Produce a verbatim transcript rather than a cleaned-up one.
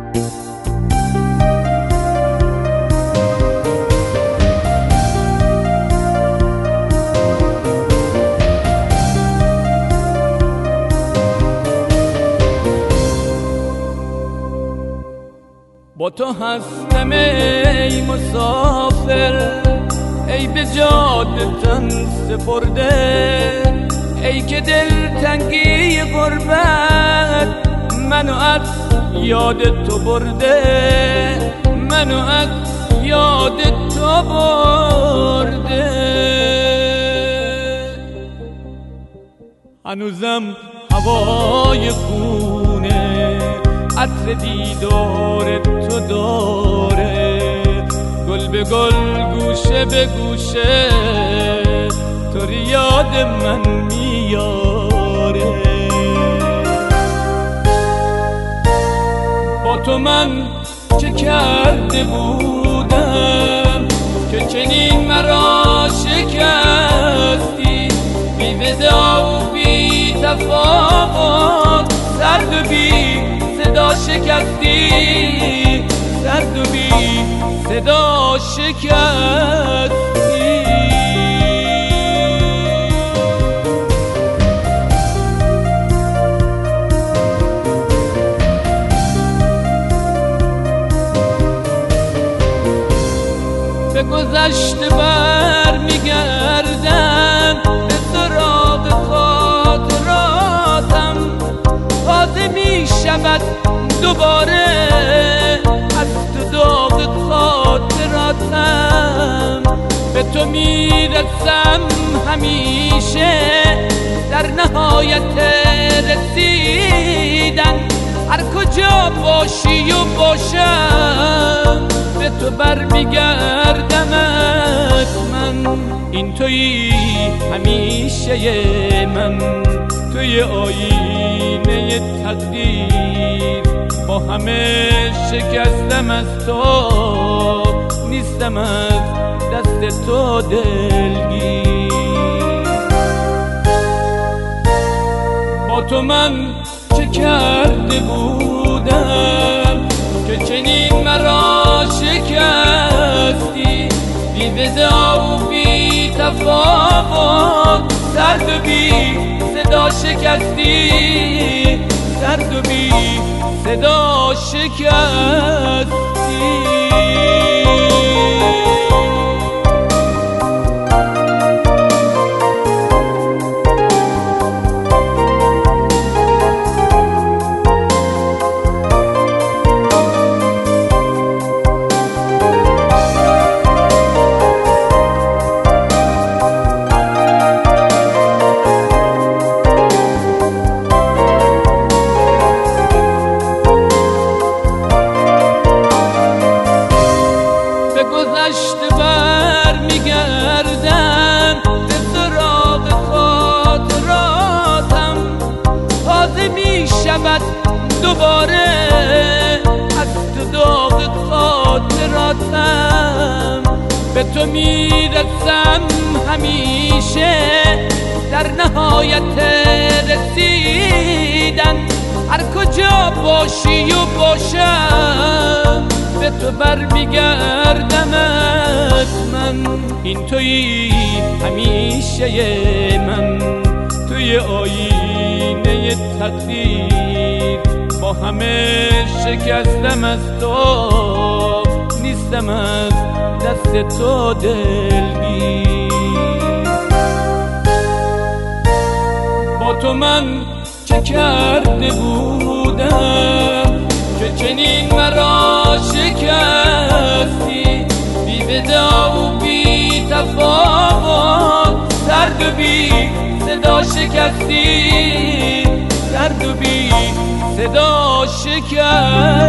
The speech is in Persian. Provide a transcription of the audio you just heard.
با تو هستم ای مسافر، ای به جاده تن سپرده، ای که دلتنگی غربت منو از یاد تو برده، منو از یاد تو برده. هنوزم هوای خونه عطر دیدار تو داره، گل به گل گوشه به گوشه تو رو یاد من میاره. با تو من چه کرده بودم که چنین مرا شکستی، بی ودا و بی تفاوت سرد و بی صدا شکستی، سرد و بی صدا شکستی. به گذشته بر میگردم، به سراغ خاطراتم تازه میشود دوباره از تو داغ خاطراتم. به تو میرسم همیشه در نهایت رسیدن، هر کجا باشی و باشم به تو برمیگردمت من. این تویی همیشه من، توی آینه تقدیر، با همه شکستم از تو نیستم از دست تو دلگیر. با تو من چه کرده بودم که چنین مرا شکستی، بی ودا و بی تفاوت سرد و بی صدا شکستی، سرد و بی صدا شکستی. گذشته بر میگردم، به سراغ خاطراتم تازه میشود دوباره از تو داغ خاطراتم. به تو میرسم همیشه در نهایت رسیدن، هر کجا باشی و باشم به تو برمیگردمت من. این تویی همیشه من، توی آینه تقدیر، با همه شکستم از تو نیستم از دست تو دلگیر. با تو من چه کرده بودم که چنین مرا شکستی، بی ودا و بی تفاوت سرد و بی صدا شکستی، سرد و بی صدا شکستی.